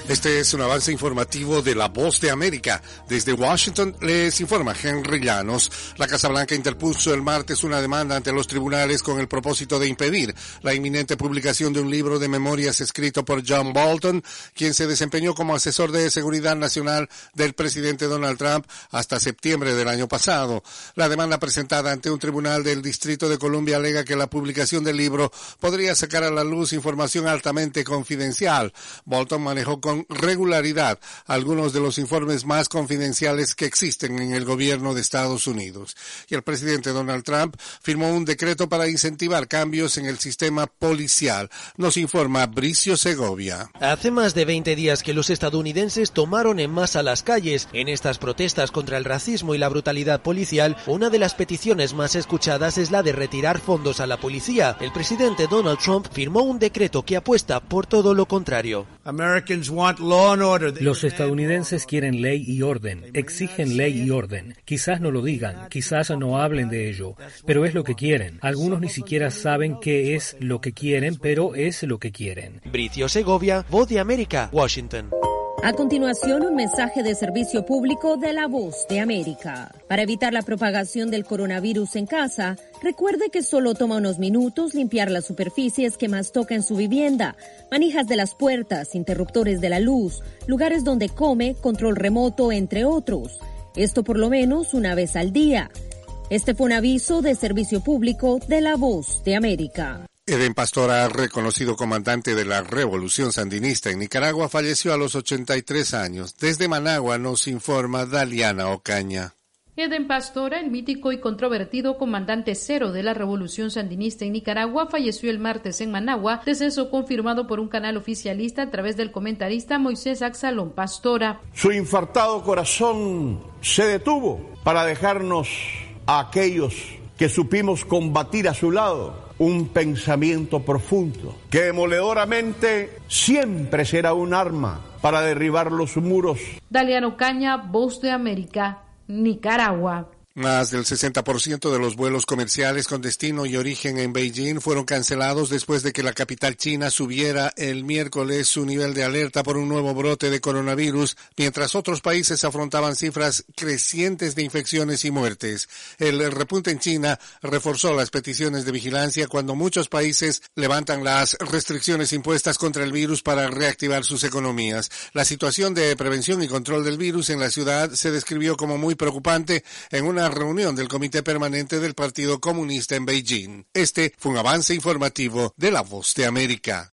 Este es un avance informativo de La Voz de América. Desde Washington les informa Henry Llanos. La Casa Blanca interpuso el martes una demanda ante los tribunales con el propósito de impedir la inminente publicación de un libro de memorias escrito por John Bolton, quien se desempeñó como asesor de seguridad nacional del presidente Donald Trump hasta septiembre del año pasado. La demanda presentada ante un tribunal del Distrito de Columbia alega que la publicación del libro podría sacar a la luz información altamente confidencial. Bolton manejó con regularidad algunos de los informes más confidenciales que existen en el gobierno de Estados Unidos. Y el presidente Donald Trump firmó un decreto para incentivar cambios en el sistema policial. Nos informa Bricio Segovia. Hace más de 20 días que los estadounidenses tomaron en masa las calles. En estas protestas contra el racismo y la brutalidad policial, una de las peticiones más escuchadas es la de retirar fondos a la policía. El presidente Donald Trump firmó un decreto que apuesta por todo lo contrario. Los estadounidenses quieren ley y orden, exigen ley y orden. Quizás no lo digan, quizás no hablen de ello, pero es lo que quieren. Algunos ni siquiera saben qué es lo que quieren, pero es lo que quieren. Bricio Segovia, Voz de América, Washington. A continuación, un mensaje de servicio público de La Voz de América. Para evitar la propagación del coronavirus en casa, recuerde que solo toma unos minutos limpiar las superficies que más toca en su vivienda, manijas de las puertas, interruptores de la luz, lugares donde come, control remoto, entre otros. Esto por lo menos una vez al día. Este fue un aviso de servicio público de La Voz de América. Eden Pastora, reconocido comandante de la Revolución Sandinista en Nicaragua, falleció a los 83 años. Desde Managua nos informa Daliana Ocaña. Eden Pastora, el mítico y controvertido comandante cero de la Revolución Sandinista en Nicaragua, falleció el martes en Managua, deceso confirmado por un canal oficialista a través del comentarista Moisés Axalón Pastora. Su infartado corazón se detuvo para dejarnos a aquellos que supimos combatir a su lado un pensamiento profundo, que demoledoramente siempre será un arma para derribar los muros. Daliano Caña, Voz de América, Nicaragua. Más del 60% de los vuelos comerciales con destino y origen en Beijing fueron cancelados después de que la capital china subiera el miércoles su nivel de alerta por un nuevo brote de coronavirus, mientras otros países afrontaban cifras crecientes de infecciones y muertes. El repunte en China reforzó las peticiones de vigilancia cuando muchos países levantan las restricciones impuestas contra el virus para reactivar sus economías. La situación de prevención y control del virus en la ciudad se describió como muy preocupante en una reunión del Comité Permanente del Partido Comunista en Beijing. Este fue un avance informativo de La Voz de América.